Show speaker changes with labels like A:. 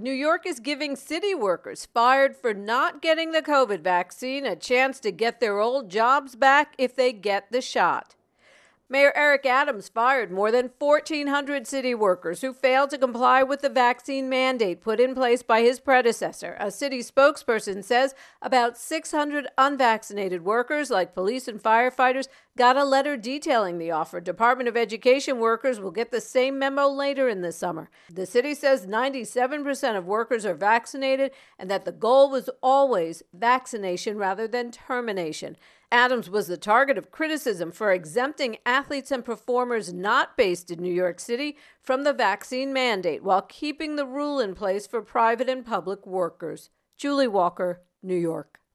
A: New York is giving city workers fired for not getting the COVID vaccine a chance to get their old jobs back if they get the shot. Mayor Eric Adams fired more than 1,400 city workers who failed to comply with the vaccine mandate put in place by his predecessor. A city spokesperson says about 600 unvaccinated workers, like police and firefighters, got a letter detailing the offer. Department of Education workers will get the same memo later in the summer. The city says 97% of workers are vaccinated and that the goal was always vaccination rather than termination. Adams was the target of criticism for exempting athletes and performers not based in New York City from the vaccine mandate while keeping the rule in place for private and public workers. Julie Walker, New York.